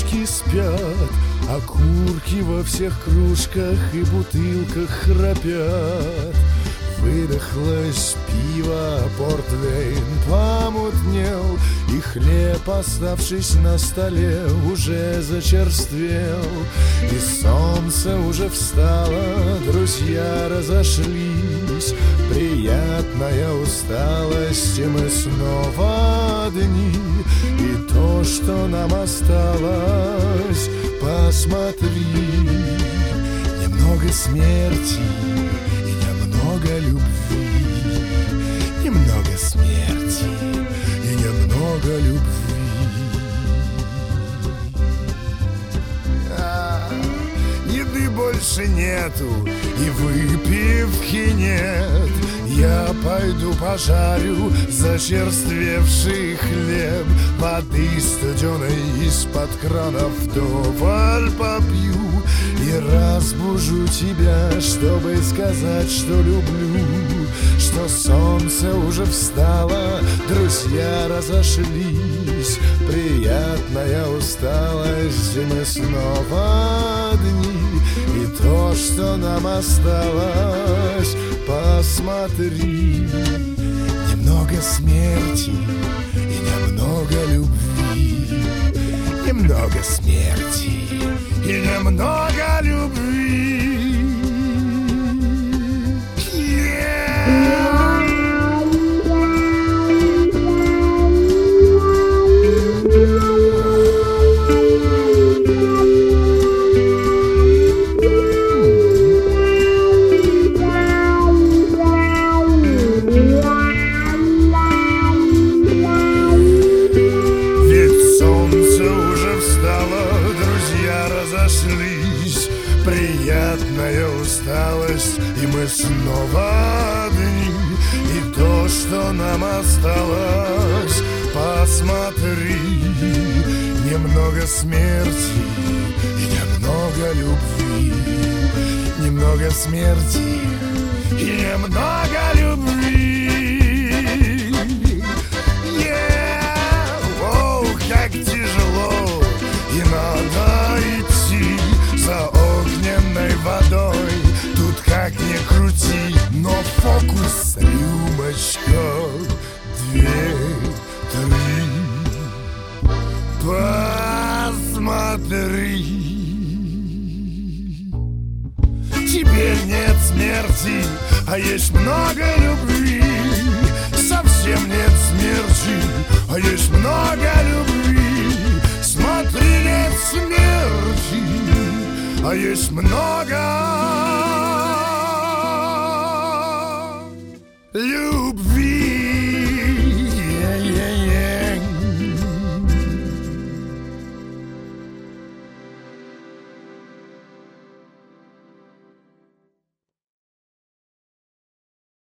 девочки спят, окурки во всех кружках и бутылках храпят. Выдохлось пиво, портвейн помутнел, и хлеб, оставшись на столе, уже зачерствел. И солнце уже встало, друзья разошлись. Приятная усталость, и мы снова одни. И то, что нам осталось, посмотри. Немного смерти и немного любви, немного смерти и немного любви. Еды больше нету и выпивки нет. Я пойду пожарю зачерствевший хлеб, воды студеной из-под кранов вдоволь попью. И разбужу тебя, чтобы сказать, что люблю, что солнце уже встало, друзья разошлись. Приятная усталость, и мы снова одни. И то, что нам осталось, посмотри. Немного смерти и немного любви, немного смерти и немного любви. Приятная усталость, и мы снова одни. И то, что нам осталось, посмотри. Немного смерти и немного любви, немного смерти и немного любви. Оу, как тяжело, и надо идти за огненной водой. Тут как ни крути, но фокус рюмочка, 2, 3. Посмотри. Теперь нет смерти, а есть много любви. Совсем нет смерти, а есть много любви. Смотри, нет смерти, а есть много любви.